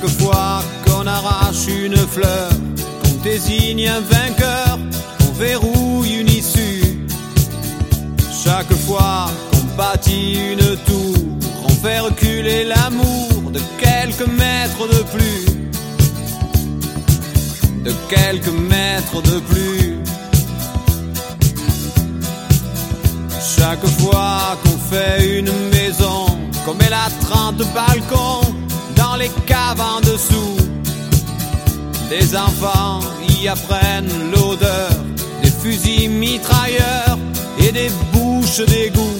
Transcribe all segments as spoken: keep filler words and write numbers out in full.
Chaque fois qu'on arrache une fleur, qu'on désigne un vainqueur, qu'on verrouille une issue. Chaque fois qu'on bâtit une tour, on fait reculer l'amour de quelques mètres de plus, de quelques mètres de plus. Chaque fois qu'on fait une maison, qu'on met la trente balcons dans les caves en dessous, des enfants y apprennent l'odeur des fusils mitrailleurs et des bouches d'égout,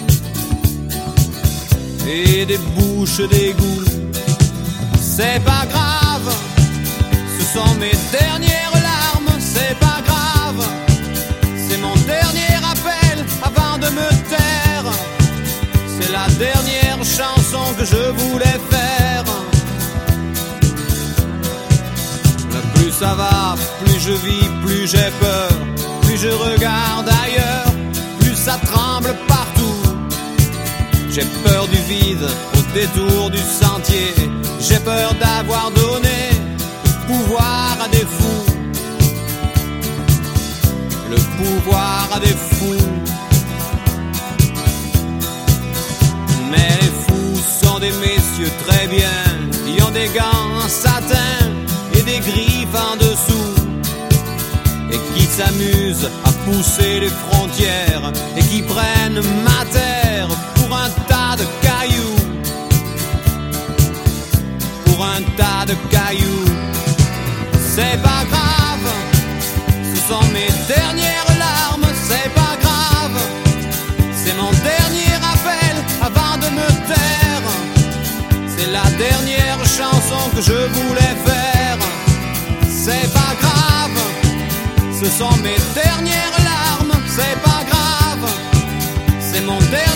et des bouches d'égout. C'est pas grave, ce sont mes dernières larmes, c'est pas grave, c'est mon dernier appel avant de me taire. C'est la dernière chanson que je voulais faire. Plus ça va, plus je vis, plus j'ai peur, plus je regarde ailleurs, plus ça tremble partout. J'ai peur du vide au détour du sentier, j'ai peur d'avoir donné le pouvoir à des fous, le pouvoir à des fous. Mais les fous sont des messieurs très bien, qui ont des gants en satin et des griffes en dessous, et qui s'amusent à pousser les frontières, et qui prennent ma terre pour un tas de cailloux, pour un tas de cailloux. C'est pas grave, ce sont mes dernières larmes, c'est pas grave, c'est mon dernier appel avant de me taire. C'est la dernière chanson que je voulais faire. C'est pas grave, ce sont mes dernières larmes, c'est pas grave, c'est mon dernier